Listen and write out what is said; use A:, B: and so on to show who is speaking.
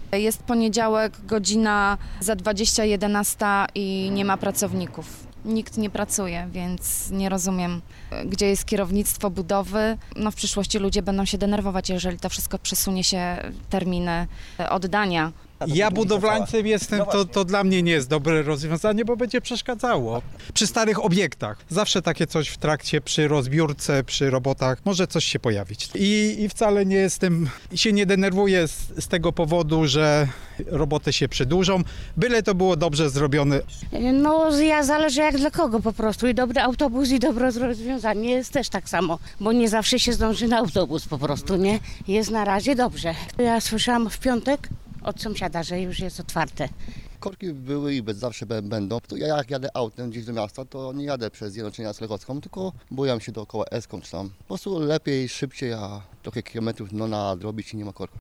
A: Jest poniedziałek, godzina za 20:11 i nie ma pracowników. Nikt nie pracuje, więc nie rozumiem, gdzie jest kierownictwo budowy. W przyszłości ludzie będą się denerwować, jeżeli to wszystko przesunie się terminy oddania.
B: Ja budowlańcem jestem, to dla mnie nie jest dobre rozwiązanie, bo będzie przeszkadzało. Przy starych obiektach zawsze takie coś w trakcie, przy rozbiórce, przy robotach może coś się pojawić. I wcale się nie denerwuję z tego powodu, że roboty się przedłużą, byle to było dobrze zrobione.
C: Zależy jak dla kogo po prostu. I dobry autobus i dobre rozwiązanie jest też tak samo, bo nie zawsze się zdąży na autobus po prostu, nie? Jest na razie dobrze. Ja słyszałam w piątek od sąsiada, że już jest otwarte.
D: Korki były i zawsze będą. To ja jak jadę autem gdzieś do miasta, to nie jadę przez Zjednoczenia z Legocką, tylko bujam się dookoła Eską czy tam. Po prostu lepiej, szybciej, a trochę kilometrów nadrobić i nie ma korków.